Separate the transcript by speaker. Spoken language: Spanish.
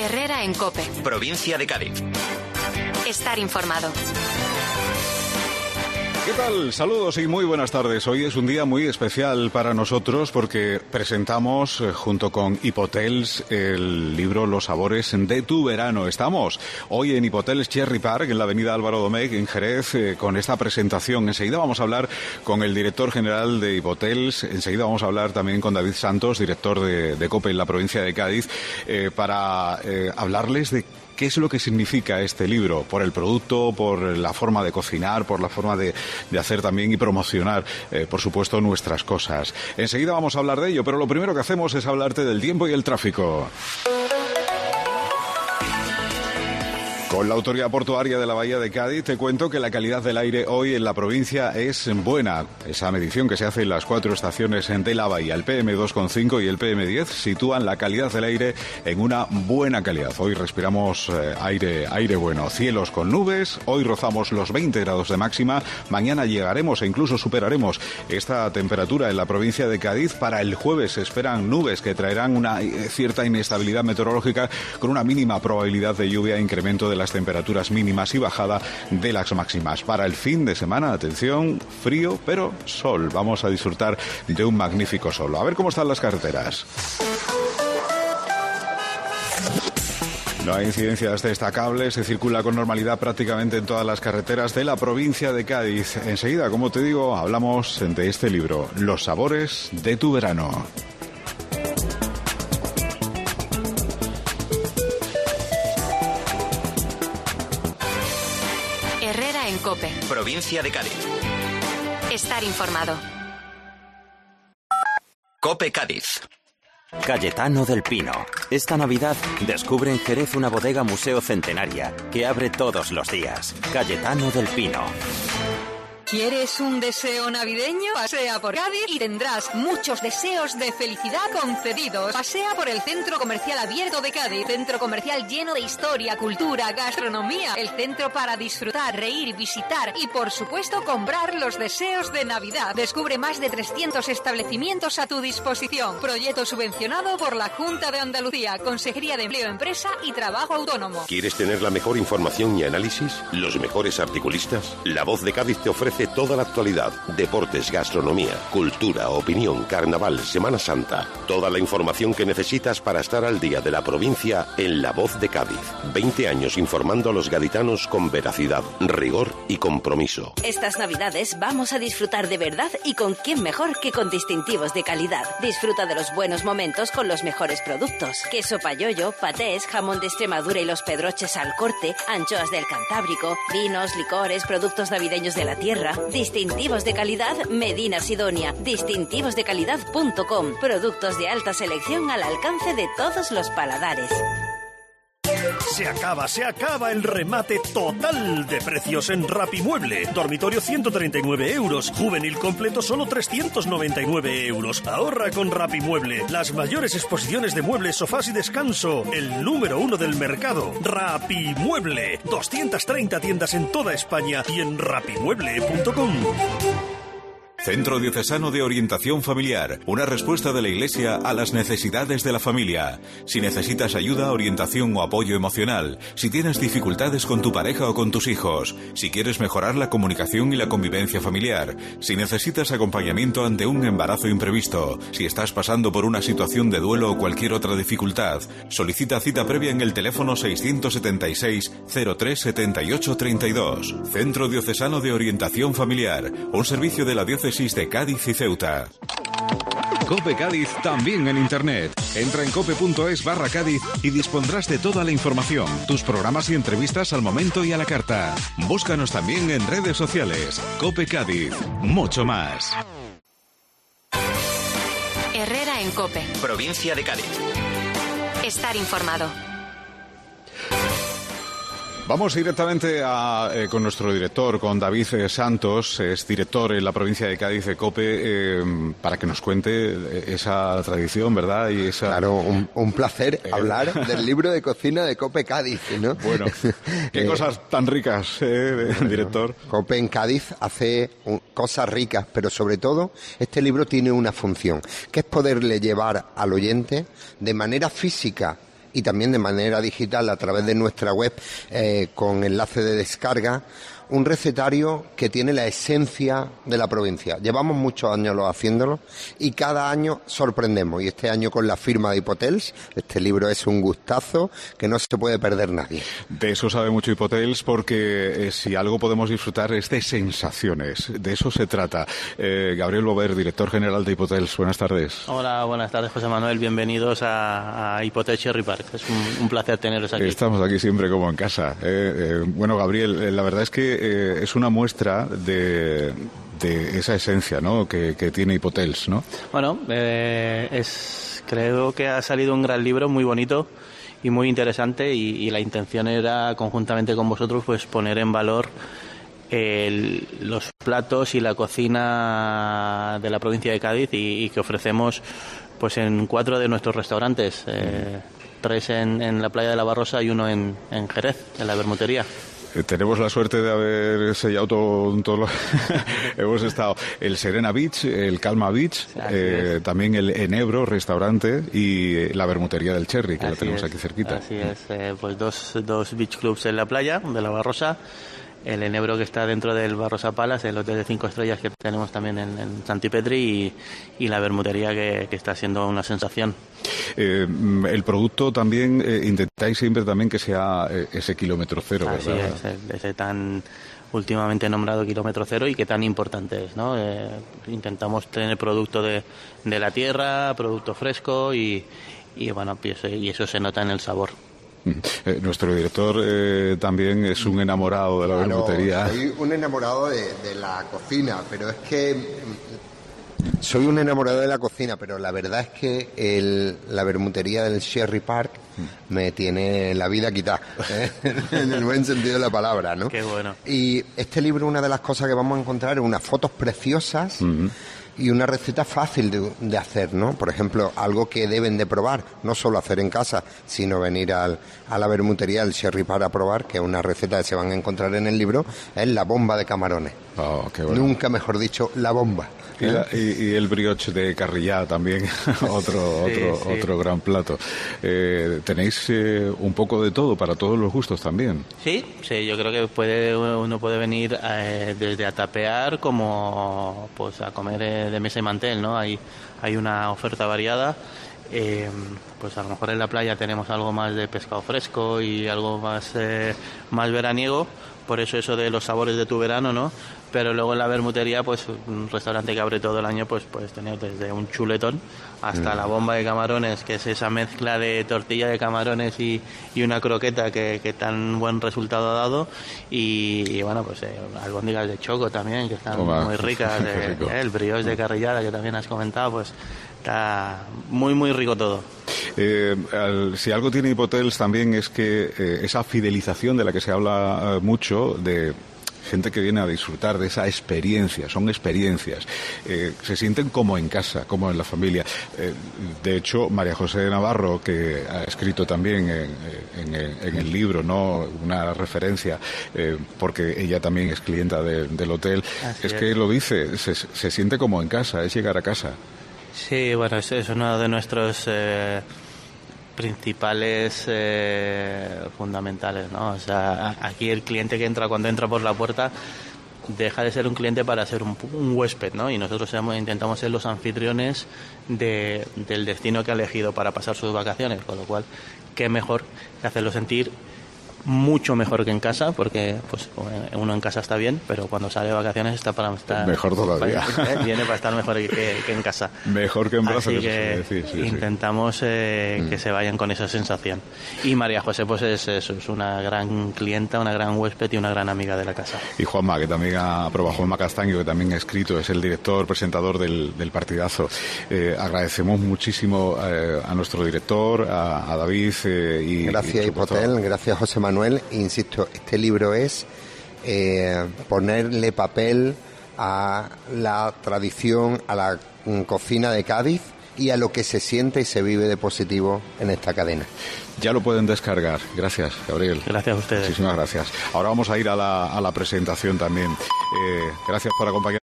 Speaker 1: Herrera en COPE.
Speaker 2: Provincia de Cádiz.
Speaker 1: Estar informado.
Speaker 3: ¿Qué tal? Saludos y muy buenas tardes. Hoy es un día muy especial para nosotros porque presentamos junto con Hipotels el libro Los sabores de tu verano. Estamos hoy en Hipotels Cherry Park, en la avenida Álvaro Domecq, en Jerez, con esta presentación. Enseguida vamos a hablar con el director general de Hipotels. Enseguida vamos a hablar también con David Santos, director de COPE en la provincia de Cádiz, para hablarles de qué es lo que significa este libro, por el producto, por la forma de cocinar, por la forma de hacer también y promocionar, por supuesto, nuestras cosas. Enseguida vamos a hablar de ello, pero lo primero que hacemos es hablarte del tiempo y el tráfico. Con la Autoridad Portuaria de la Bahía de Cádiz te cuento que la calidad del aire hoy en la provincia es buena. Esa medición que se hace en las 4 estaciones de la bahía, el PM2,5 y el PM10, sitúan la calidad del aire en una buena calidad. Hoy respiramos aire bueno, cielos con nubes, hoy rozamos los 20 grados de máxima, mañana llegaremos e incluso superaremos esta temperatura en la provincia de Cádiz. Para el jueves se esperan nubes que traerán una cierta inestabilidad meteorológica con una mínima probabilidad de lluvia e incremento de las temperaturas mínimas y bajada de las máximas. Para el fin de semana, atención, frío, pero sol. Vamos a disfrutar de un magnífico sol. A ver cómo están las carreteras. No hay incidencias destacables, se circula con normalidad prácticamente en todas las carreteras de la provincia de Cádiz. Enseguida, como te digo, hablamos de este libro, Los sabores de tu verano.
Speaker 1: Herrera en COPE.
Speaker 2: Provincia de Cádiz.
Speaker 1: Estar informado.
Speaker 2: COPE Cádiz.
Speaker 4: Cayetano del Pino. Esta Navidad descubre en Jerez una bodega museo centenaria que abre todos los días. Cayetano del Pino.
Speaker 5: ¿Quieres un deseo navideño? Pasea por Cádiz y tendrás muchos deseos de felicidad concedidos. Pasea por el Centro Comercial Abierto de Cádiz. Centro comercial lleno de historia, cultura, gastronomía. El centro para disfrutar, reír, visitar y, por supuesto, comprar los deseos de Navidad. Descubre más de 300 establecimientos a tu disposición. Proyecto subvencionado por la Junta de Andalucía, Consejería de Empleo, Empresa y Trabajo Autónomo.
Speaker 6: ¿Quieres tener la mejor información y análisis? ¿Los mejores articulistas? La Voz de Cádiz te ofrece toda la actualidad, deportes, gastronomía, cultura, opinión, carnaval, Semana Santa. Toda la información que necesitas para estar al día de la provincia en La Voz de Cádiz. 20 años informando a los gaditanos con veracidad, rigor y compromiso.
Speaker 7: Estas Navidades vamos a disfrutar de verdad y con quién mejor que con distintivos de calidad. Disfruta de los buenos momentos con los mejores productos. Queso payollo, patés, jamón de Extremadura y los pedroches al corte, anchoas del Cantábrico, vinos, licores, productos navideños de la tierra. Distintivos de calidad Medina Sidonia. Distintivosdecalidad.com. Productos de alta selección al alcance de todos los paladares.
Speaker 8: Se acaba el remate total de precios en Rapimueble. Dormitorio 139 euros, juvenil completo solo 399 euros. Ahorra con Rapimueble. Las mayores exposiciones de muebles, sofás y descanso. El número 1 del mercado. Rapimueble. 230 tiendas en toda España y en rapimueble.com.
Speaker 9: Centro Diocesano de Orientación Familiar, una respuesta de la Iglesia a las necesidades de la familia. Si necesitas ayuda, orientación o apoyo emocional, si tienes dificultades con tu pareja o con tus hijos, si quieres mejorar la comunicación y la convivencia familiar, si necesitas acompañamiento ante un embarazo imprevisto, si estás pasando por una situación de duelo o cualquier otra dificultad, solicita cita previa en el teléfono 676 03 78 32. Centro Diocesano de Orientación Familiar, un servicio de la Diócesis de Cádiz y Ceuta.
Speaker 10: COPE Cádiz también en Internet. Entra en cope.es/Cádiz y dispondrás de toda la información, tus programas y entrevistas al momento y a la carta. Búscanos también en redes sociales. COPE Cádiz. Mucho más.
Speaker 1: Herrera en COPE.
Speaker 2: Provincia de Cádiz.
Speaker 1: Estar informado.
Speaker 3: Vamos directamente con nuestro director, con David Santos, es director en la provincia de Cádiz de COPE, para que nos cuente esa tradición, ¿verdad? Y esa...
Speaker 11: Claro, un placer hablar del libro de cocina de COPE Cádiz, ¿no?
Speaker 3: Bueno, qué cosas tan ricas, director.
Speaker 11: COPE en Cádiz hace cosas ricas, pero sobre todo este libro tiene una función, que es poderle llevar al oyente de manera física y también de manera digital a través de nuestra web con enlace de descarga, un recetario que tiene la esencia de la provincia. Llevamos muchos años haciéndolo y cada año sorprendemos. Y este año con la firma de Hipotels, este libro es un gustazo que no se puede perder nadie.
Speaker 3: De eso sabe mucho Hipotels porque si algo podemos disfrutar es de sensaciones. De eso se trata. Gabriel Bover, director general de Hipotels. Buenas tardes.
Speaker 12: Hola, buenas tardes, José Manuel. Bienvenidos a Hipotels Cherry Park. Es un placer teneros aquí.
Speaker 3: Estamos aquí siempre como en casa. Bueno, Gabriel, la verdad es que es una muestra de esa esencia, ¿no?, que tiene Hipotels, ¿no?
Speaker 12: Bueno, creo que ha salido un gran libro, muy bonito y muy interesante, y la intención era, conjuntamente con vosotros, pues poner en valor los platos y la cocina de la provincia de Cádiz y que ofrecemos pues en 4 de nuestros restaurantes, 3 en la playa de la Barrosa y 1 en Jerez, en la Bermutería.
Speaker 3: Tenemos la suerte de haber sellado todo hemos estado el Serena Beach, el Calma Beach, también el Enebro restaurante y la Bermutería del Cherry, que la tenemos aquí cerquita.
Speaker 12: Así es, pues dos beach clubs en la playa de la Barrosa, el Enebro que está dentro del Barrosa Palace, el hotel de 5 estrellas que tenemos también en Santipetri, y la Bermutería que está siendo una sensación.
Speaker 3: El producto también intentáis siempre también que sea ese kilómetro cero,
Speaker 12: así
Speaker 3: ¿verdad?
Speaker 12: Es, ese tan últimamente nombrado kilómetro cero y que tan importante es, ¿no? Intentamos tener producto de la tierra, producto fresco y bueno, y eso se nota en el sabor.
Speaker 3: Nuestro director también es un enamorado de la bermutería.
Speaker 11: Soy un enamorado de la cocina, pero es que soy un enamorado de la cocina, pero la verdad es que la bermutería del Cherry Park me tiene la vida quitada, en el buen sentido de la palabra, ¿no?
Speaker 12: Qué bueno.
Speaker 11: Y este libro, una de las cosas que vamos a encontrar es unas fotos preciosas y una receta fácil de hacer, ¿no? Por ejemplo, algo que deben de probar, no solo hacer en casa, sino venir a la bermutería del Cherry Park a probar, que es una receta que se van a encontrar en el libro, es la bomba de camarones.
Speaker 3: Oh, qué bueno.
Speaker 11: Nunca mejor dicho, la bomba.
Speaker 3: Y el brioche de Carrillá también, otro gran plato. Tenéis un poco de todo, para todos los gustos también.
Speaker 12: Sí, yo creo que uno puede venir desde a tapear como pues a comer de mesa y mantel, ¿no? Hay una oferta variada. Pues a lo mejor en la playa tenemos algo más de pescado fresco y algo más veraniego, por eso de los sabores de tu verano, ¿no? Pero luego en la bermutería, pues un restaurante que abre todo el año, pues puedes tener desde un chuletón hasta la bomba de camarones, que es esa mezcla de tortilla de camarones y una croqueta que tan buen resultado ha dado, y bueno, pues albóndigas de choco también, que están muy ricas, el brioche de carrillada que también has comentado, pues está muy muy rico todo.
Speaker 3: Si algo tiene Hipotels también es que esa fidelización de la que se habla mucho, de gente que viene a disfrutar de esa experiencia, son experiencias, se sienten como en casa, como en la familia. De hecho, María José Navarro, que ha escrito también en el libro, ¿no?, una referencia, porque ella también es clienta del hotel, es que lo dice, se siente como en casa, es llegar a casa.
Speaker 12: Sí, bueno, es uno de nuestros principales fundamentales, ¿no? O sea, aquí el cliente que entra, cuando entra por la puerta, deja de ser un cliente para ser un huésped, ¿no? Y nosotros intentamos ser los anfitriones del destino que ha elegido para pasar sus vacaciones, con lo cual, qué mejor que hacerlo sentir mucho mejor que en casa, porque pues uno en casa está bien, pero cuando sale de vacaciones está para estar
Speaker 3: mejor todavía.
Speaker 12: Viene para estar mejor que en casa.
Speaker 3: Mejor que en brazos.
Speaker 12: Así que intentamos que se vayan con esa sensación. Y María José pues es una gran clienta, una gran huésped y una gran amiga de la casa.
Speaker 3: Y Juanma, que también Juanma Castaño, que también ha escrito, es el director, presentador del partidazo. Agradecemos muchísimo a nuestro director, a David.
Speaker 11: Gracias, Hipotel, gracias, José Manuel. Insisto, este libro es ponerle papel a la tradición, a la cocina de Cádiz y a lo que se siente y se vive de positivo en esta cadena.
Speaker 3: Ya lo pueden descargar. Gracias, Gabriel.
Speaker 12: Gracias a ustedes.
Speaker 3: Muchísimas gracias. Ahora vamos a ir a la presentación también. Gracias por acompañarnos.